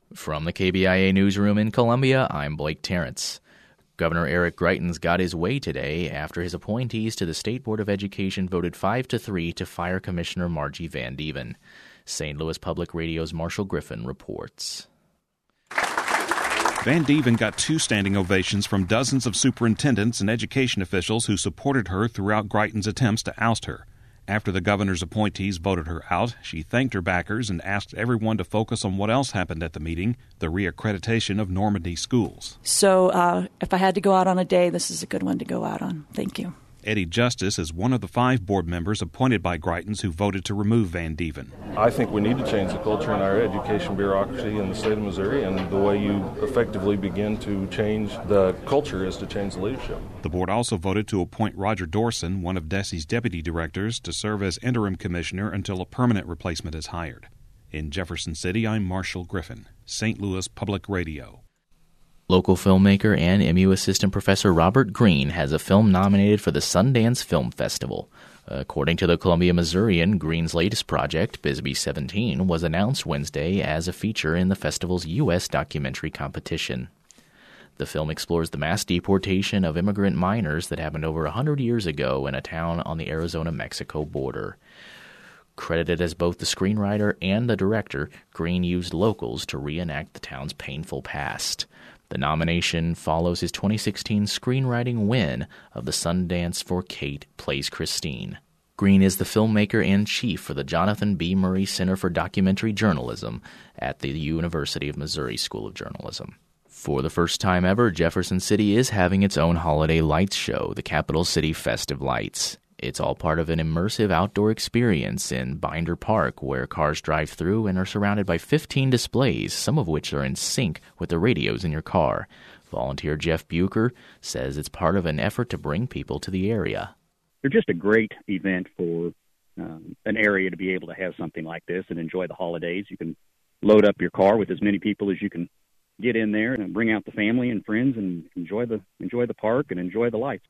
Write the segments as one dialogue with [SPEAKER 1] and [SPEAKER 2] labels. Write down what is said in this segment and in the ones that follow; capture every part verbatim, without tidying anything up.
[SPEAKER 1] From the K B I A newsroom in Columbia, I'm Blake Terrence. Governor Eric Greitens got his way today after his appointees to the State Board of Education voted five to three to fire Commissioner Margie Van Dieven. Saint Louis Public Radio's Marshall Griffin reports.
[SPEAKER 2] Van Dieven got two standing ovations from dozens of superintendents and education officials who supported her throughout Greitens' attempts to oust her. After the governor's appointees voted her out, she thanked her backers and asked everyone to focus on what else happened at the meeting, the reaccreditation of Normandy schools.
[SPEAKER 3] So uh, if I had to go out on a day, this is a good one to go out on. Thank you.
[SPEAKER 2] Eddie Justice is one of the five board members appointed by Greitens who voted to remove Van Dieven.
[SPEAKER 4] I think we need to change the culture in our education bureaucracy in the state of Missouri, and the way you effectively begin to change the culture is to change the leadership.
[SPEAKER 2] The board also voted to appoint Roger Dorson, one of D E S E's deputy directors, to serve as interim commissioner until a permanent replacement is hired. In Jefferson City, I'm Marshall Griffin, Saint Louis Public Radio.
[SPEAKER 1] Local filmmaker and M U assistant professor Robert Green has a film nominated for the Sundance Film Festival. According to the Columbia Missourian, Green's latest project, Bisbee seventeen, was announced Wednesday as a feature in the festival's U S documentary competition. The film explores the mass deportation of immigrant minors that happened over one hundred years ago in a town on the Arizona-Mexico border. Credited as both the screenwriter and the director, Green used locals to reenact the town's painful past. The nomination follows his twenty sixteen screenwriting win of the Sundance for Kate Plays Christine. Green is the filmmaker and chief for the Jonathan B. Murray Center for Documentary Journalism at the University of Missouri School of Journalism. For the first time ever, Jefferson City is having its own holiday lights show, the Capital City Festive Lights. It's all part of an immersive outdoor experience in Binder Park, where cars drive through and are surrounded by fifteen displays, some of which are in sync with the radios in your car. Volunteer Jeff Bucher says it's part of an effort to bring people to the area.
[SPEAKER 5] They're just a great event for um, an area to be able to have something like this and enjoy the holidays. You can load up your car with as many people as you can get in there and bring out the family and friends and enjoy the enjoy the park and enjoy the lights.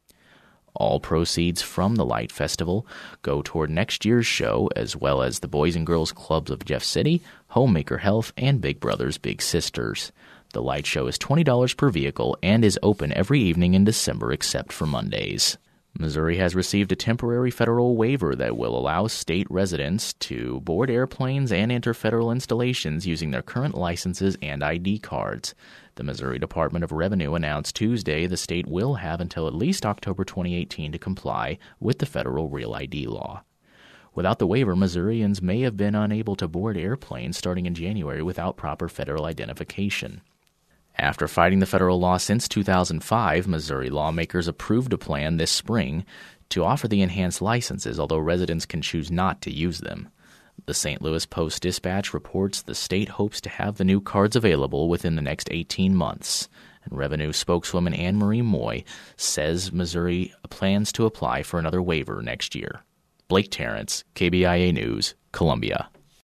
[SPEAKER 1] All proceeds from the Light Festival go toward next year's show, as well as the Boys and Girls Clubs of Jeff City, Homemaker Health, and Big Brothers Big Sisters. The light show is twenty dollars per vehicle and is open every evening in December except for Mondays. Missouri has received a temporary federal waiver that will allow state residents to board airplanes and enter federal installations using their current licenses and I D cards. The Missouri Department of Revenue announced Tuesday the state will have until at least October twenty eighteen to comply with the federal Real I D law. Without the waiver, Missourians may have been unable to board airplanes starting in January without proper federal identification. After fighting the federal law since two thousand five, Missouri lawmakers approved a plan this spring to offer the enhanced licenses, although residents can choose not to use them. The Saint Louis Post-Dispatch reports the state hopes to have the new cards available within the next eighteen months. And Revenue spokeswoman Anne Marie Moy says Missouri plans to apply for another waiver next year. Blake Terrence, K B I A News, Columbia.